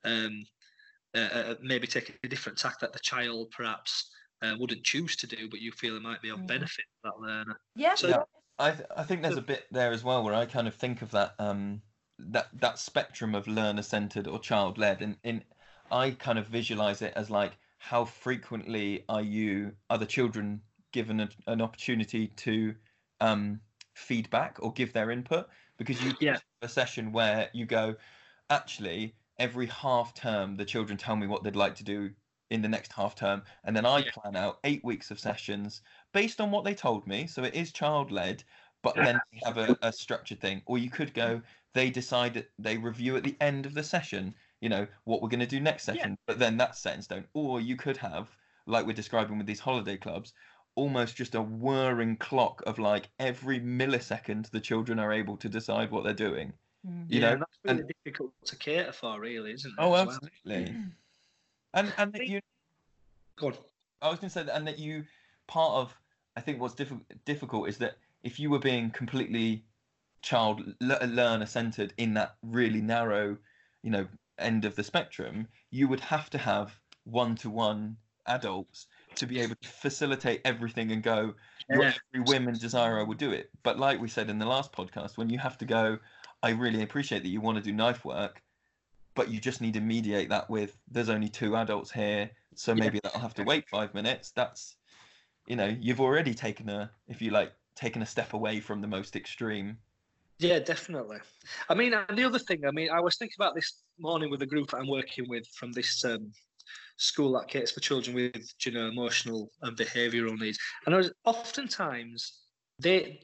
maybe take a different tack that the child perhaps wouldn't choose to do, but you feel it might be of benefit to that learner. I think there's a bit there as well where I kind of think of that that spectrum of learner-centered or child-led, and I kind of visualize it as like, how frequently are the children given an opportunity to feedback or give their input? Because you Yeah. have a session where you go, actually, every half term the children tell me what they'd like to do in the next half term, and then I plan out 8 weeks of sessions based on what they told me. So it is child-led, but then we have a structured thing. Or you could go, they decide, they review at the end of the session, what we're going to do next session, but then that's set in stone. Or you could have, like we're describing with these holiday clubs, almost just a whirring clock of like every millisecond the children are able to decide what they're doing. And that's really difficult to cater for, really, isn't it? Oh, absolutely. And that you go on. I was going to say that, and that part of, I think what's difficult is that if you were being completely learner centered in that really narrow, end of the spectrum, you would have to have one-to-one adults to be able to facilitate everything and go, your every whim and desire, I will do it. But like we said in the last podcast, when you have to go, I really appreciate that you want to do knife work, but you just need to mediate that with, there's only 2 adults here, so maybe that'll have to wait 5 minutes. That's, you've already taken a step away from the most extreme. Yeah, definitely. I mean, and the other thing, I was thinking about this morning with a group that I'm working with from this school that caters for children with, emotional and behavioural needs. And oftentimes they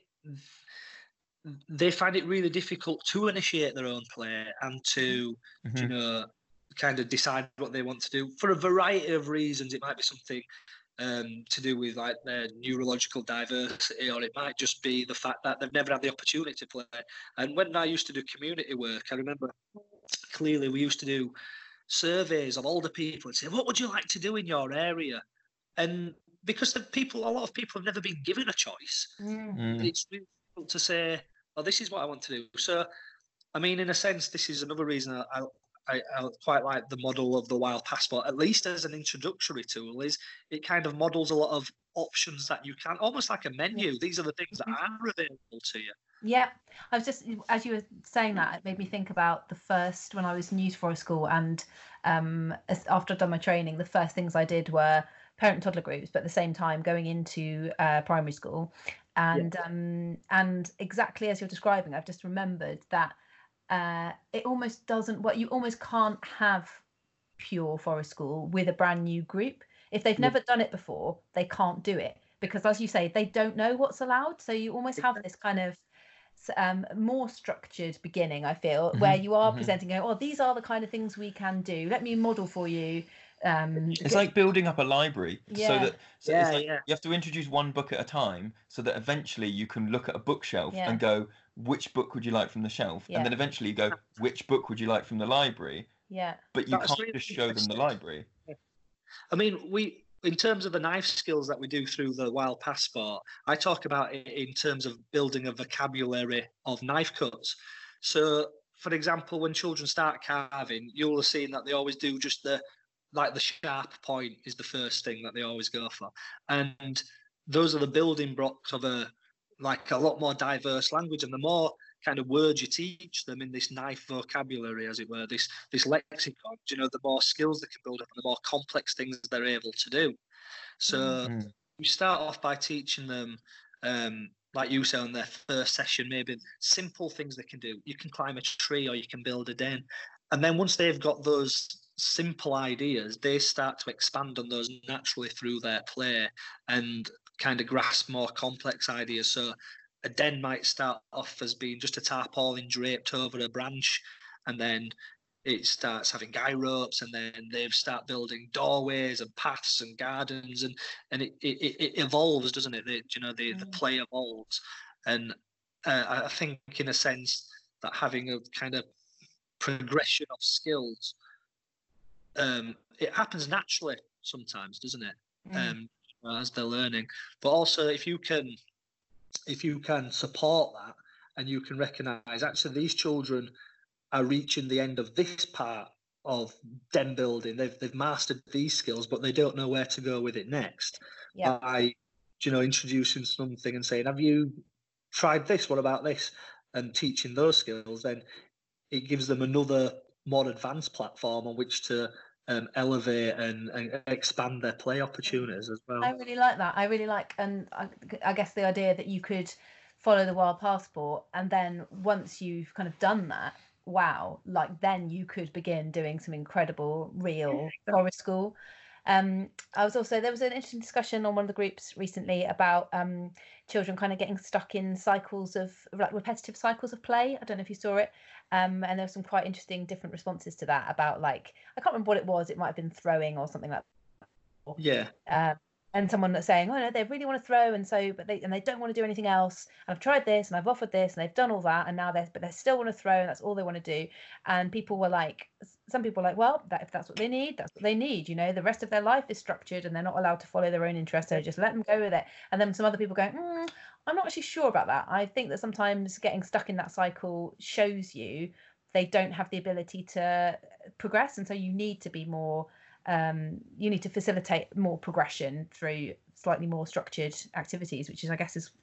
find it really difficult to initiate their own play and to, kind of decide what they want to do for a variety of reasons. It might be something to do with like their neurological diversity, or it might just be the fact that they've never had the opportunity to play. And when I used to do community work, I remember clearly we used to do surveys of older people and say, what would you like to do in your area? And because a lot of people have never been given a choice, it's really difficult to say, oh, this is what I want to do. So, I mean, in a sense, this is another reason I quite like the model of the Wild Passport, at least as an introductory tool, is it kind of models a lot of options that you can, almost like a menu. These are the things that are available to you. Yeah, I was just, as you were saying that, it made me think about when I was new to Forest School, and after I'd done my training, the first things I did were parent and toddler groups, but at the same time going into primary school. And exactly as you're describing, I've just remembered that it almost doesn't, you almost can't have pure Forest School with a brand new group. If they've never done it before, they can't do it, because as you say, they don't know what's allowed. So you almost have this kind of more structured beginning, I feel, where you are presenting, going, oh, these are the kind of things we can do. Let me model for you. It's like building up a library, Yeah. You have to introduce one book at a time, so that eventually you can look at a bookshelf and go, which book would you like from the shelf? And then eventually you go, which book would you like from the library? Yeah. But you can't just show them the library. I mean, in terms of the knife skills that we do through the Wild Passport, I talk about it in terms of building a vocabulary of knife cuts. So, for example, when children start carving, you'll have seen that they always do just the sharp point is the first thing that they always go for. And those are the building blocks of a lot more diverse language. And the more kind of words you teach them in this knife vocabulary, as it were, this lexicon, the more skills they can build up and the more complex things they're able to do. So you start off by teaching them, like you said on their first session, maybe simple things they can do. You can climb a tree or you can build a den. And then once they've got those simple ideas, they start to expand on those naturally through their play and kind of grasp more complex ideas. So a den might start off as being just a tarpaulin draped over a branch, and then it starts having guy ropes, and then they start building doorways and paths and gardens, and it evolves, doesn't it? The play evolves. And I think in a sense that having a kind of progression of skills, it happens naturally sometimes, doesn't it? As they're learning. But also if you can support that, and you can recognize actually these children are reaching the end of this part of den building, they've mastered these skills, but they don't know where to go with it next. By introducing something and saying, have you tried this, what about this, and teaching those skills, then it gives them another more advanced platform on which to elevate and expand their play opportunities as well. I really like that. I really like, and I guess the idea that you could follow the Wild Passport, and then once you've kind of done that, wow, like then you could begin doing some incredible real forest school. There was an interesting discussion on one of the groups recently about children kind of getting stuck in cycles of like repetitive cycles of play. I don't know if you saw it. And there were some quite interesting different responses to that about, like, I can't remember what it was. It might have been throwing or something like that. Yeah. And someone that's saying, oh no, they really want to throw, and they don't want to do anything else. And I've tried this, and I've offered this, and they've done all that, and now they still want to throw, and that's all they want to do. And people were like, some people were like, well, if that's what they need, that's what they need. You know, the rest of their life is structured, and they're not allowed to follow their own interests, so just let them go with it. And then some other people going, I'm not actually sure about that. I think that sometimes getting stuck in that cycle shows you they don't have the ability to progress, and so you need to be more. You need to facilitate more progression through slightly more structured activities, which is, I guess, is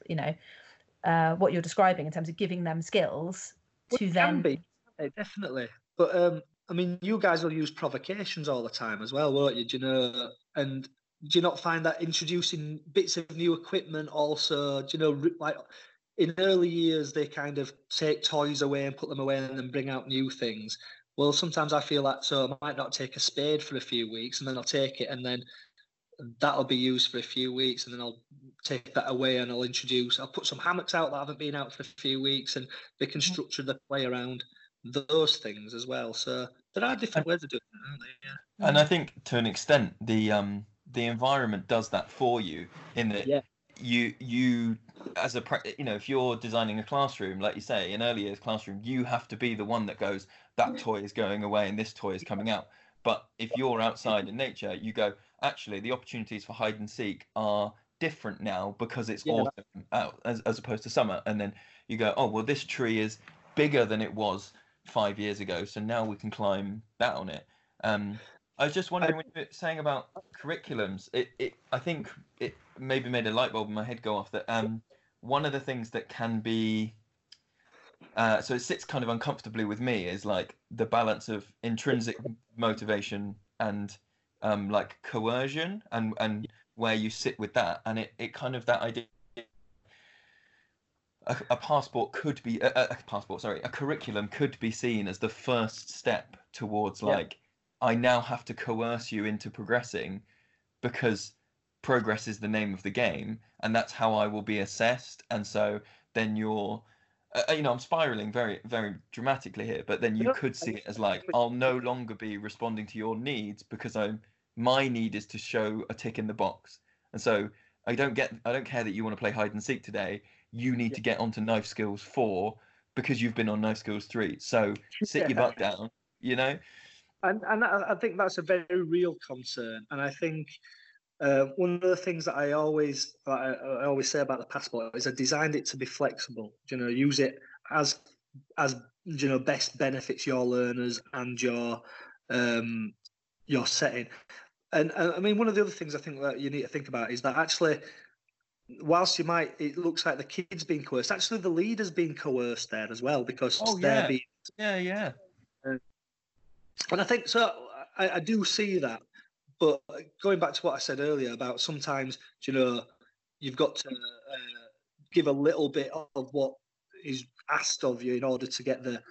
what you're describing in terms of giving them skills to then. Can be, definitely. But I mean, you guys will use provocations all the time as well, won't you? Do you know? And do you not find that introducing bits of new equipment also? Do you know, like in early years they kind of take toys away and put them away, and then bring out new things. Well, sometimes I feel that, so I might not take a spade for a few weeks, and then I'll take it, and then that'll be used for a few weeks, and then I'll take that away and I'll put some hammocks out that haven't been out for a few weeks, and they can structure the play around those things as well. So there are different ways of doing it, aren't there? Yeah. And I think to an extent the environment does that for you, in that you as if you're designing a classroom, like you say, in early years classroom, you have to be the one that goes, that toy is going away and this toy is coming out. But if you're outside in nature, you go, actually the opportunities for hide and seek are different now because it's autumn out as opposed to summer. And then you go, oh well, this tree is bigger than it was 5 years ago, so now we can climb that on it. I was just wondering, when you were saying about curriculums, I think it maybe made a light bulb in my head go off, that one of the things that can be so it sits kind of uncomfortably with me is like the balance of intrinsic motivation and like coercion, and where you sit with that, and it kind of, that idea a curriculum could be seen as the first step towards like, I now have to coerce you into progressing because progress is the name of the game, and that's how I will be assessed. And so then you're I'm spiraling very, very dramatically here, but then you could see it as like, I'll no longer be responding to your needs because my need is to show a tick in the box. And so I don't care that you want to play hide and seek today. You need to get onto Knife Skills 4 because you've been on Knife Skills 3. So sit your butt down, you know? And I think that's a very real concern. And I think one of the things that I always say about the passport is I designed it to be flexible. You know, use it as you know, best benefits your learners and your setting. And I mean, one of the other things I think that you need to think about is that actually, whilst it looks like the kids being coerced, actually the leader's being coerced there as well, because they're being. Yeah. And I think so. I do see that, but going back to what I said earlier about sometimes, you know, you've got to give a little bit of what is asked of you in order to get the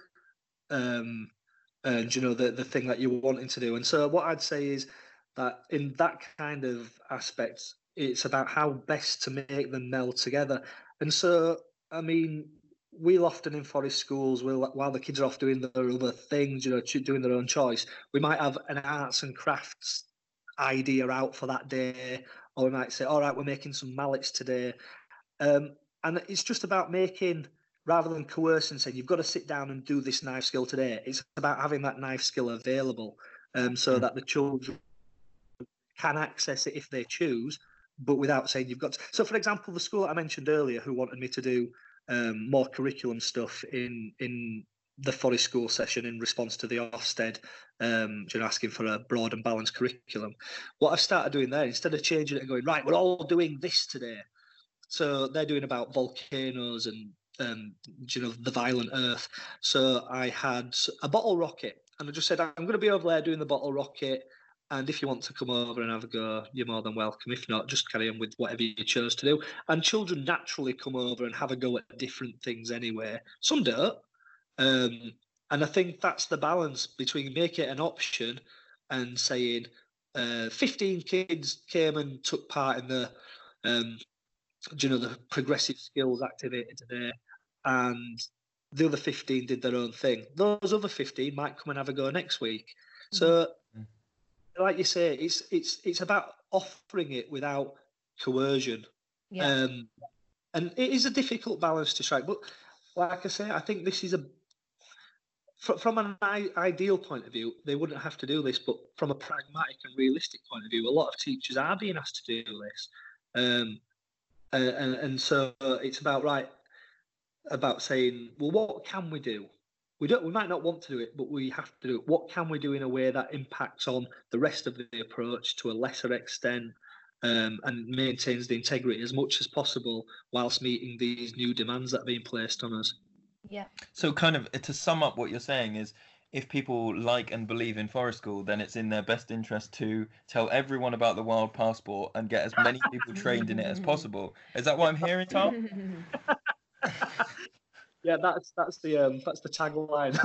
the thing that you're wanting to do. And so what I'd say is that in that kind of aspect, it's about how best to make them meld together. And so, I mean, we'll often in forest schools, while the kids are off doing their other things, you know, doing their own choice, we might have an arts and crafts idea out for that day, or we might say, all right, we're making some mallets today. And it's just about making, rather than coercing, saying you've got to sit down and do this knife skill today, it's about having that knife skill available so that the children can access it if they choose, but without saying you've got to. So, for example, the school I mentioned earlier, who wanted me to do more curriculum stuff in the forest school session in response to the Ofsted, asking for a broad and balanced curriculum. What I've started doing there, instead of changing it and going, right, we're all doing this today. So they're doing about volcanoes and the violent earth. So I had a bottle rocket, and I just said, I'm going to be over there doing the bottle rocket. And if you want to come over and have a go, you're more than welcome. If not, just carry on with whatever you chose to do. And children naturally come over and have a go at different things anyway. Some don't. And I think that's the balance between make it an option and saying 15 kids came and took part in the, the progressive skills activity today, and the other 15 did their own thing. Those other 15 might come and have a go next week. So, like you say, it's about offering it without coercion. Yeah. And it is a difficult balance to strike. But like I say, I think this is from an ideal point of view, they wouldn't have to do this. But from a pragmatic and realistic point of view, a lot of teachers are being asked to do this. And so it's about saying, well, what can we do? We might not want to do it, but we have to do it. What can we do in a way that impacts on the rest of the approach to a lesser extent, and maintains the integrity as much as possible whilst meeting these new demands that are being placed on us? Yeah. So kind of to sum up what you're saying is, if people like and believe in Forest School, then it's in their best interest to tell everyone about the Wild Passport and get as many people trained in it as possible. Is that what I'm hearing, Tom? Yeah, that's the tagline.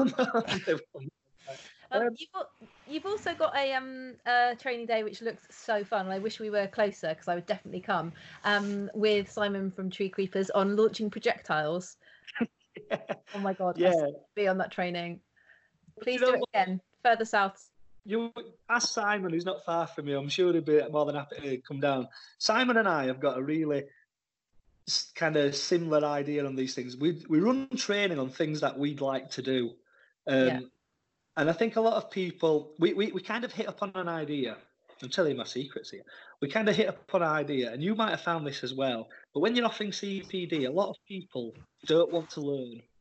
You've also got a training day which looks so fun. I wish we were closer because I would definitely come. With Simon from Tree Creepers on launching projectiles. Yeah. Oh my god! Yeah, be on that training. Please do it again, further south. You ask Simon, who's not far from you. I'm sure he'd be more than happy to come down. Simon and I have got a really kind of similar idea on these things. We run training on things that we'd like to do, and I think a lot of people we kind of hit upon an idea. I'm telling you my secrets here. We kind of hit upon an idea, and you might have found this as well. But when you're offering CPD, a lot of people don't want to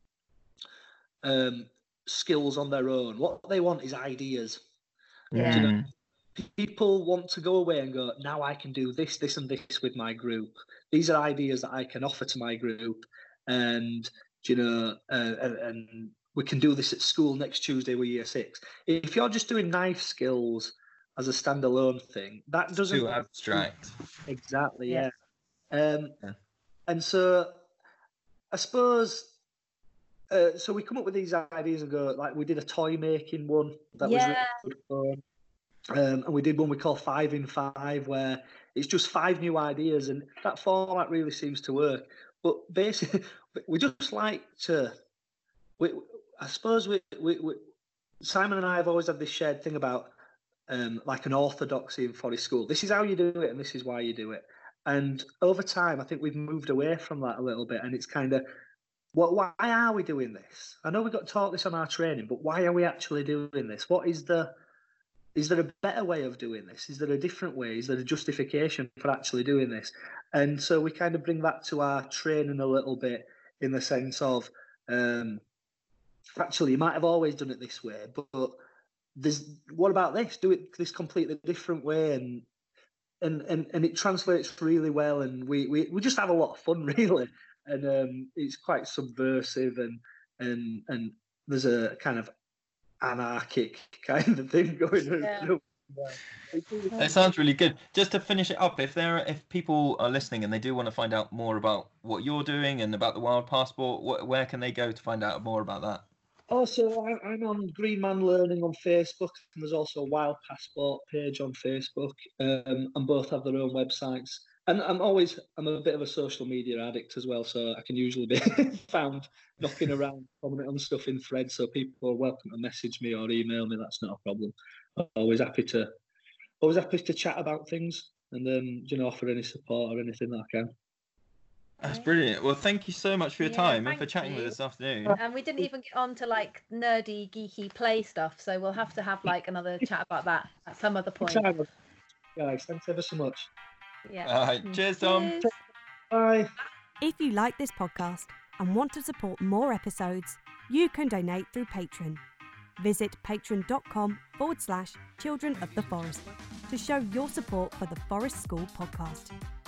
learn skills on their own. What they want is ideas. Yeah. You know, people want to go away and go, now I can do this, this, and this with my group. These are ideas that I can offer to my group, and and we can do this at school next Tuesday with Year 6. If you're just doing knife skills as a standalone thing, that doesn't too abstract. Exactly, yeah. And so I suppose. So we come up with these ideas and go, like we did a toy making one that was really good fun. And we did one we call 5 in 5, where it's just 5 new ideas, and that format really seems to work. But basically, we just like to. I suppose Simon and I have always had this shared thing about like an orthodoxy in Forest School. This is how you do it, and this is why you do it. And over time, I think we've moved away from that a little bit, and it's kind of. Why are we doing this? I know we got taught this on our training, but why are we actually doing this? Is there a better way of doing this? Is there a different way? Is there a justification for actually doing this? And so we kind of bring that to our training a little bit, in the sense of, actually, you might have always done it this way, but what about this? Do it this completely different way, and it translates really well, and we just have a lot of fun, really. And it's quite subversive, and there's a kind of anarchic kind of thing going on. It sounds really good. Just to finish it up, if people are listening and they do want to find out more about what you're doing and about the Wild Passport, where can they go to find out more about that? Also, I'm on Green Man Learning on Facebook, and there's also a Wild Passport page on Facebook, and both have their own websites. And I'm a bit of a social media addict as well, so I can usually be found knocking around, commenting on stuff in threads, so people are welcome to message me or email me. That's not a problem. I'm always happy to chat about things, and offer any support or anything that I can. That's brilliant. Well, thank you so much for your time and for chatting with us this afternoon. And we didn't even get on to like nerdy, geeky play stuff, so we'll have to have like another chat about that at some other point. Guys, thanks ever so much. Yeah. All right. Cheers, Tom. Cheers. Bye. If you like this podcast and want to support more episodes, you can donate through Patreon. Visit patreon.com/Children of the Forest to show your support for the Forest School podcast.